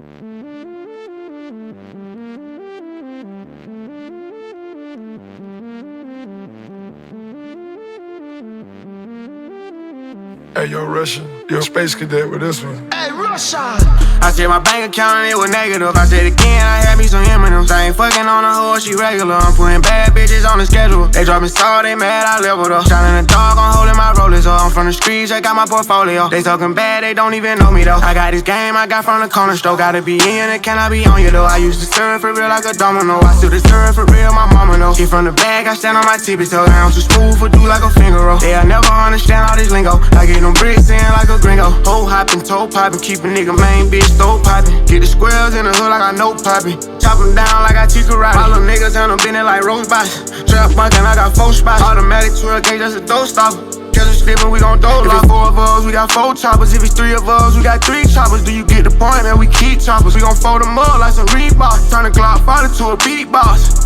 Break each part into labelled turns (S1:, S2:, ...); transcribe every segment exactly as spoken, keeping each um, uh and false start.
S1: Hey, yo, Russian, yo, Space Cadet with this one.
S2: Hey, Russia!
S3: I said my bank account and it was negative. I said again, I had me some M and M's. I ain't fucking on a hoe, she regular. I'm putting bad bitches on the schedule. They dropping salt, they mad, I leveled up. Shining the dog, I'm holding my rollers up. I'm from the streets, I got my portfolio. They talking bad, they don't even know me though. I got this game, I got from the corner store. Gotta be in it, can I be on you though? I used to serve for real like a domino. I still deserve for real, my mama know. Get from the bag, I stand on my tippy toe. I am too smooth for do like a finger roll. They'll never understand all this lingo. I get them bricks in like a gringo. Hoe hopping, toe popping, keep a nigga main bitch throw popping. Get the squares in the hood like I know popping. Chop them down like I teach karate. All them niggas and them bending like rose box. Trap bunkin', I got four spots. Automatic twelve gauge, that's a throw stopper. Catch us slippin', we gon' throw lock. If it's four of us, we got four choppers. If it's three of us, we got three choppers. Do you get the point, man? We keep choppers. We gon' fold them up like some Reebok. Turn the Glock fighter to a beatbox.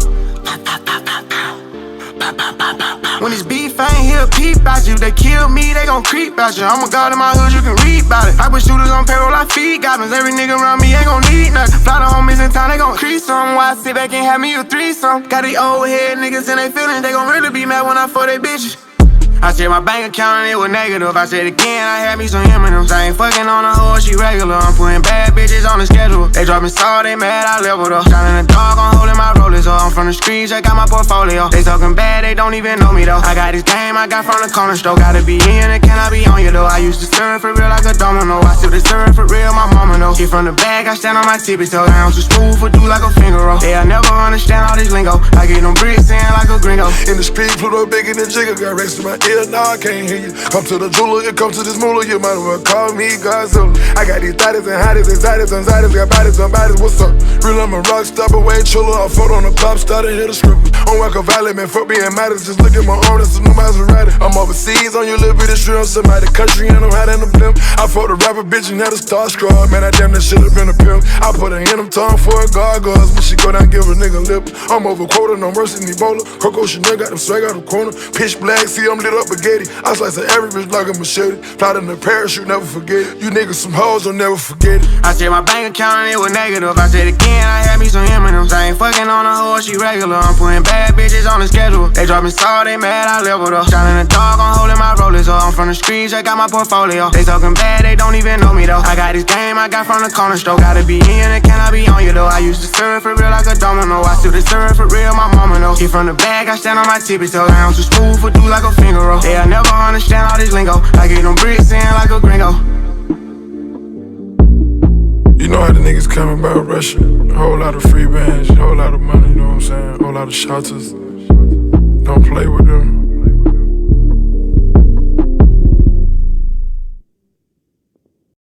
S3: When it's beef, I ain't here peep out you. They kill me, they gon' creep out you. I'm a god in my hood, you can read about it. I put shooters on payroll, I feed goblins. Every nigga around me ain't gon' need nothing. Fly the homies in town, they gon' crease some. Why I sit back and have me a threesome? Got these old head niggas and they feelings. They gon' really be mad when I fuck they bitches. I said my bank account and it was negative. I said again, I had me some M and M's. I ain't fucking on a hoe, she regular. I'm putting bad bitches on the schedule. They dropping salt, they mad, I leveled up. Shining the dog, I'm holding my rollers up. I'm from the streets, I got my portfolio. They talking bad, they don't even know me though. I got this game, I got from the corner store. Gotta be in it, can I be on you though? I used to serve for real like a domino. I still deserve for real, my mama know. Get from the bag, I stand on my tippy toe. I am too smooth for do like a finger roll. They'll never understand all this lingo. I get them bricks in like a gringo.
S1: In the street, Pluto bigger than Jigga. Got racks to my ear, nah, I can't hear you. Come to the jeweler, you come to this moolah, you might as well call me Godzilla. I got these thotties and hotties, anxieties, anxieties, got bodies and bodies, what's up? Real, I'm a rock star, but way chiller. I fought on the pop star to hit a stripper. On Walker Valley, man, fuck being modest. Just look at my arm, that's a new Maserati. I'm overseas on your little bit of shrimp. Somebody country and I'm hot in the blimp. I fought a rapper bitch and had a starstruck. Man, I damn that shit have been a pimp. I put her in them tongue for a gargoyles. When she go down, give a nigga lip. I'm over quota, no mercy, Ebola. Coco Chanel got them swag out the corner. Pitch black, see I'm lit up spaghetti. I slice of every bitch like a machete. Fly in the parachute, never forget it. You niggas some hoes, don't never forget it.
S3: I said my bank account and it was negative. I said again, I had me some M and M's. I ain't fucking on a hoe, she regular. I'm putting bad bitches on the schedule. They dropping salt, they mad, I leveled up. Shining the dog, I'm holding my rollers up. I'm from the streets, I got my portfolio. They talking bad, they don't even know me though. I got this game, I got from the corner store. Gotta be in it, can I be on you though? I used to serve for real like a domino. I still deserve for real, my mama know. Get from the bag, I stand on my tippy toe. I am too smooth for do like a finger roll. They'll never understand all this lingo. I get them bricks in like a gringo.
S1: You know how the niggas coming about Russia. A whole lot of free bands, a whole lot of money, you know what I'm saying? A whole lot of shelters. Don't play with it.